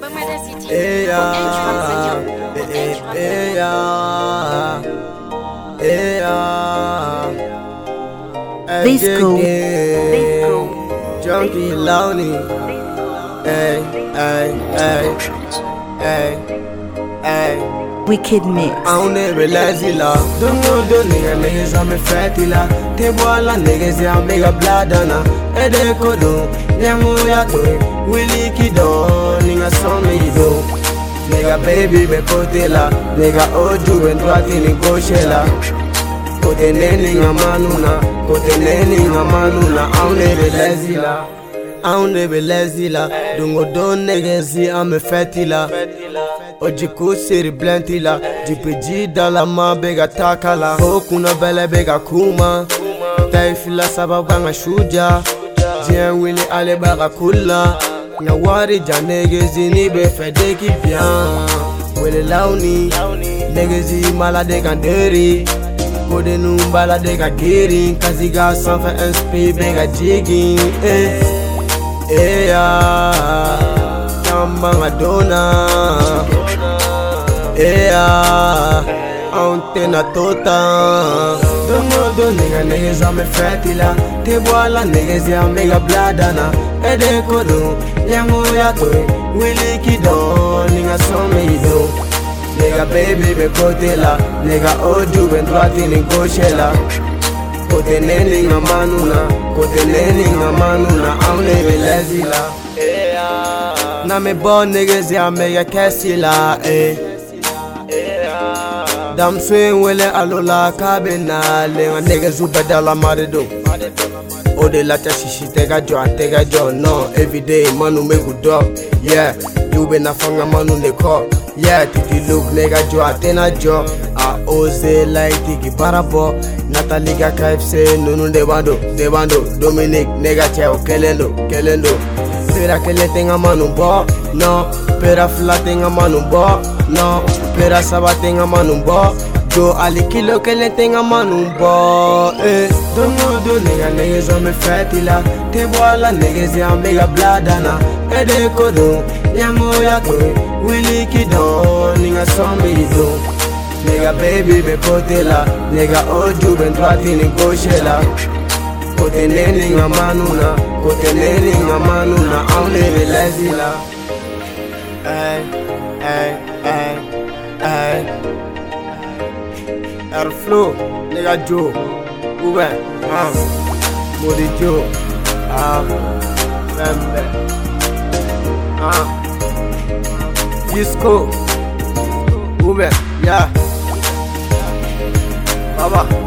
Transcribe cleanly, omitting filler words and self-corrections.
Visco. Junkie Lonely. Hey, hey, hey, hey, hey. Wicked Mix. On every lazy la. Don't know the niggas, I'm a fatty la. Tebola niggas, I'm mega bladana. Ede kodo, nyamu yato. Willy kido, nigga son me do. Nigga baby be potela. Nigga oju and twati goshela. Kote neni nga manuna. Kote neni nga manuna. On every lazy la. On every lazy la. Dungo don niggas, I'm a fatty la. Ojiku siri blenti la. JPG dala ma bega takala. Hokuna bele bega kuma. Taifila sababanga shuja. Jien wili ale baga kula. Nga wari ja negezi ni be fedeki bien. Wele launi negezi mala de kanderi. Kode numbala de ka giri. Kaziga sanfe SP bega jigi. Ya Kamba Madonna. Antena tota. Don't know the niggas, I'm a fatty la. Tebola niggas, I'm mega bladana. Ede kodo, nyamu yato. Willy kido, nigga son me do. Nigga baby be kotela. Nigga oju and twati goshela. Kote neni nga manuna. Kote neni nga manuna. I'm living lazy la. Na me born niggas, I'm mega cassie la. Dam swing wele alola kabina lenga niggas ubedala marido. Ode lacha shishi tega jo no everyday manu me good dog. Yeah, you be na fanga manu ne call. Yeah, titi look nigga jo atena jo. A oze like tiki parabo. Nataliga KFC nunu de bando Dominic nigga cheo kelendo. Pera que le tenga manu bo, no. Pera fla tenga manu bo, no. Pera saba tenga manu bo. Yo ali kilo que le tenga manu bo. Don't know do niggas, I'm a fatty la. Tebola niggas, I'm mega bladana. Ede kodo, nyamu yato. Willy kido, nigga son me do. Nigga baby be potela. Nigga oju ben twati goshela. Kote neni nga manuna. Kote neni nga manuna. I'm living lazy la. Airflow, nigga Joe. Ube, Modi Joe. Fembe. Visco. Ube, yeah. Baba.